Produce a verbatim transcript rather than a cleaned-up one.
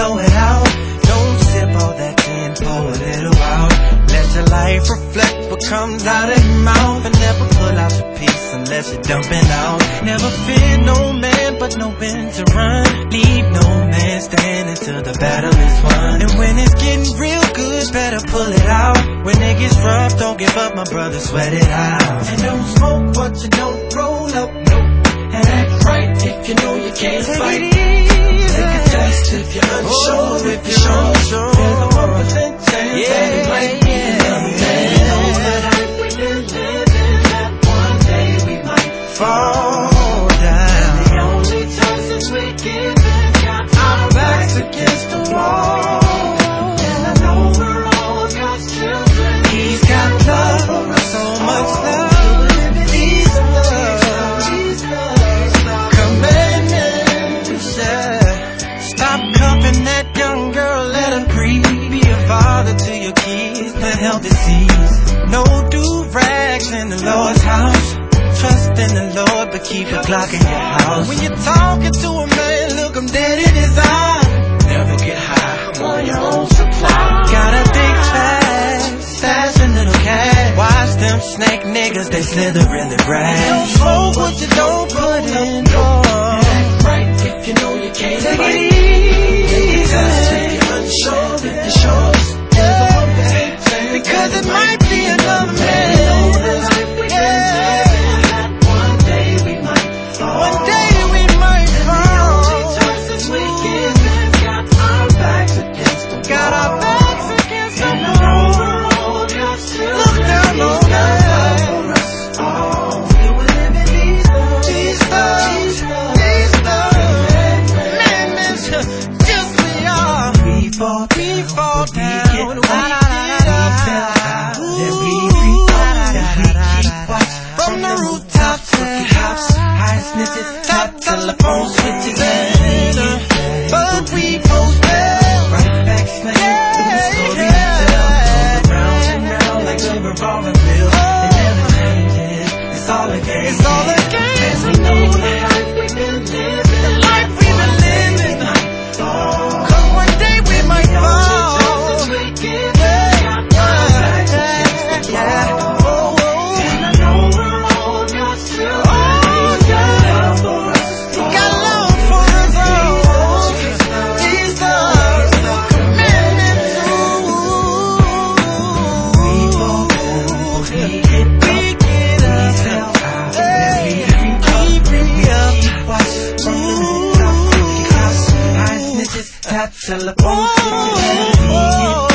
blow it out. Don't sip all that gin, pour a little out. Let your life reflect what comes out of your mouth, and never pull out your piece unless you're dumping out. Never fear no man, but know when to run. Leave no man standing till the battle is won. And when it's getting real good, better pull it out. When it gets rough, don't give up, my brother, sweat it out. And don't smoke what you don't roll up, no. And act right if you know you can't Take fight. It easy. Take a test if you're unsure, oh, if you're sure. sure. There's a one percent chance yeah, that it might be another day. You know that life we've been living, that one day we might fall down. And the only choices we give is got our backs against the wall. And I know we're all God's children. He's got love for us, so much love. That young girl, let her breathe. Be a father to your kids, the health disease. No do-rags in the Lord's house. Trust in the Lord, but keep a clock in your house. When you're talking to a man, look him dead in his eye. Never get high on your own supply. Gotta think fast, stash a little cash. Watch them snake niggas, they slither in the grass. Don't smoke what you don't put in for. Act right if you know you can't take it easy. Unsure if you're sure, yeah, because it might be another man. Yeah, one day we might fall. One day we might fall. And the only choices we give is got our backs against the wall. Got our backs against the wall. Look down on us. Oh, we were living these days, these days, these days. Man, man, just we are. We fall down, we fall down, we get up, then we re-up, then we keep watch from the rooftops, cookie hops, high snitches, top telephone switches, but we post bail, right back smack through the story to tell, round and round like a revolving wheel. It never changes, it's all a game, it's all a game. And we know the life we've been living, the life we've been living. Oh. Telephone.